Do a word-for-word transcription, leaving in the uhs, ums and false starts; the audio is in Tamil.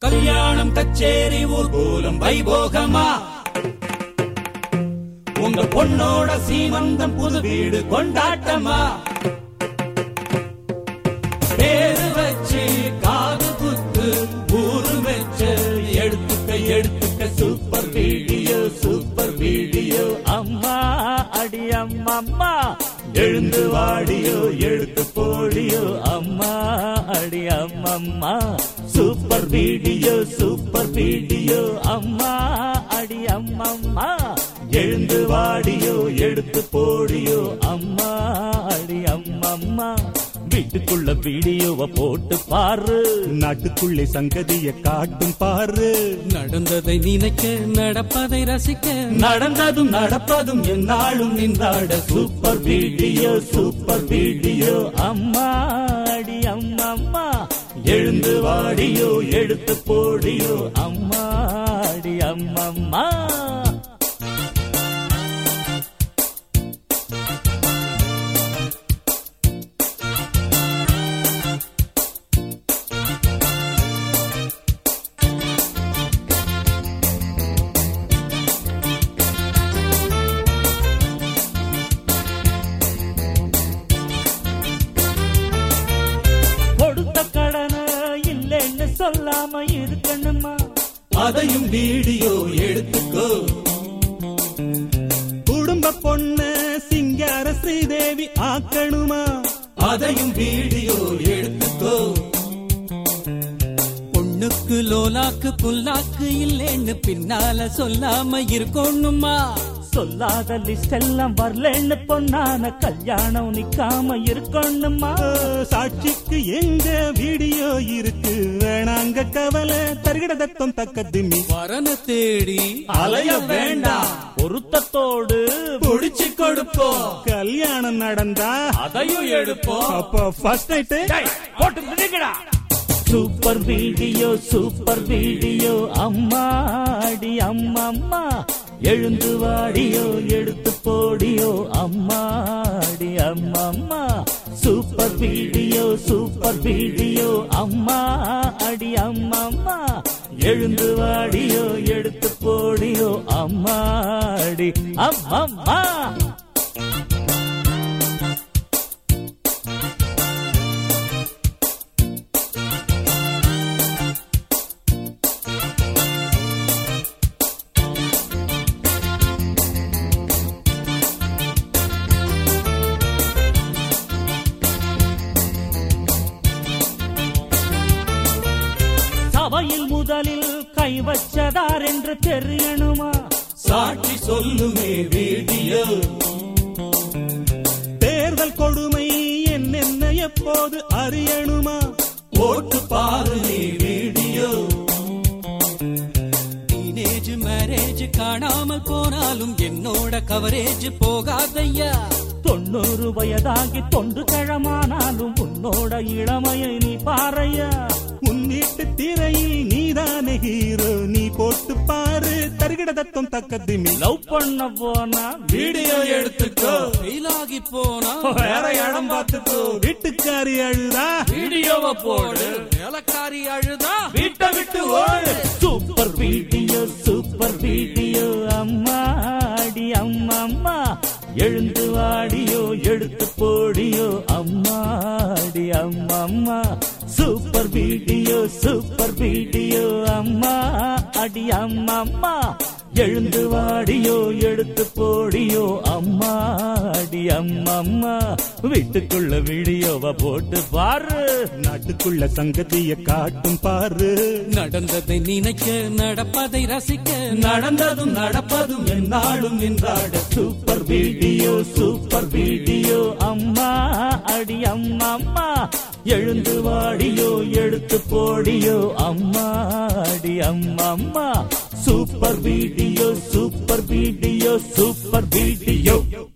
கல்யாணம் கச்சேரி ஊர்வலம் வைபோகமா, உங்க பொண்ணோட சீமந்தம் புது வீடு கொண்டாட்டமா, பேரு வச்சு காது குத்து ஊரு வச்சு எடுத்துக்க எடுத்துக்க சூப்பர் வீடியோ சூப்பர் வீடியோ. அம்மா அடி அம்மம்மா எழுந்து வாடியோ எடுத்து போடியோ, அம்மா அடி அம்மம்மா சூப்பர் வீடியோ சூப்பர் வீடியோ. அம்மா அடி அம்மம்மா எழுந்து வாடியோ எடுத்து போடியோ, அம்மா அடி அம்மம்மா. வீட்டுக்குள்ள வீடியோவை போட்டு பாரு, நாட்டுக்குள்ளே சங்கதிய காட்டும் பாரு. நடந்ததை நினைக்க நடப்பதை ரசிக்க, நடந்ததும் நடப்பதும் என்னாலும் நின்றாட சூப்பர் வீடியோ சூப்பர் வீடியோ. அம்மா அடி அம்மம்மா எழுந்து வாடியோ எடுத்து போடியோ, அம்மா அடி அம்மம்மா. சொல்லாம இருக்கணுமா, அதையும் வீடியோ எடுத்துக்கோ. குடும்ப பொண்ணு சிங்கார ஸ்ரீதேவி ஆக்கணுமா, அதையும் வீடியோ எடுத்துக்கோ. பொண்ணுக்கு லோலாக்கு புல்லாக்கு இல்லேன்னு பின்னால சொல்லாம இருக்கணுமா, சொல்லாத லிஸ்ட் எல்லாம் வரலன்னு பொண்ணான கல்யாணம் நிக்காம இருக்கணுமா. சாட்சிக்கு எங்க வீடியோ இருக்கு, வேணாங்க கவலை தருகிட தத்தம் தக்க திம்மி. வரன தேடி அலைய வேண்டாம், பொருத்தத்தோடு புடிச்சு கொடுப்போம். கல்யாணம் நடந்தா அதையும் எடுப்போம். அப்போ ஃபர்ஸ்ட் நைட் போட்டு பிடிக்கடா. Super video super video. அம்மா அடி அம்மம்மா எழுந்து வாடியோ எடுத்து போடியோ, அம்மா அடி அம்மம்மா சூப்பர் வீடியோ சூப்பர் வீடியோ. அம்மா அடி அம்மம்மா எழுந்து வாடியோ எடுத்து போடியோ, அம்மா அடி அம்மம்மா. சபையில் முதலில் கை வச்சதார் என்று தெரியணுமா, சாட்சி சொல்லுமே வீடியோ. தேர்தல் கொடுமை என்னென்ன எப்போது அறியணுமா, போட்டு பாரு நீ வீடியோ. டீனேஜ் மேரேஜ் காணாமல் போனாலும் என்னோட கவரேஜ் போகாதையா. தொண்ணூறு வயதாகி தொண்டு கிழமானாலும் உன்னோட இளமையை நீ பாறையா. முன்னிட்டு திரையில் நீதானே ஹீரோ, நீ போட்டு பாரு தருகிட தத்தம் தக்க திம்மி. லவ் பண்ண போனா வீடியோ எடுத்துக்கோ, ஃபெயிலாகி போனா வேற இடம் பார்த்துக்கோ. வீட்டுக்காரி அழுதா வீடியோவை போடு, வேலைக்காரி அழுதா வீட்டை விட்டு ஓடு. Super video super video. அம்மா அடி அம்மம்மா எழுந்து வாடியோ எடுத்து போடியோ, அம்மா அடி அம்மம்மா சூப்பர் வீடியோ சூப்பர் வீடியோ. அம்மா அடி அம்மம்மா எழுந்து வாடியோ எடுத்து போடியோ, அம்மா அடி அம்மம்மா. வீட்டுக்குள்ள வீடியோவை போட்டு பாரு, நாட்டுக்குள்ள சங்கதிய காட்டும் பாரு. நடந்ததை நினைக்க நடப்பதை ரசிக்க, நடந்ததும் நடப்பதும் என்னாலும் நின்றாட சூப்பர் வீடியோ சூப்பர் வீடியோ. அம்மா அடி அம்மம்மா எழுந்து வாடியோ எடுத்து போடியோ, அம்மா அடி அம்மம்மா super video super video super video.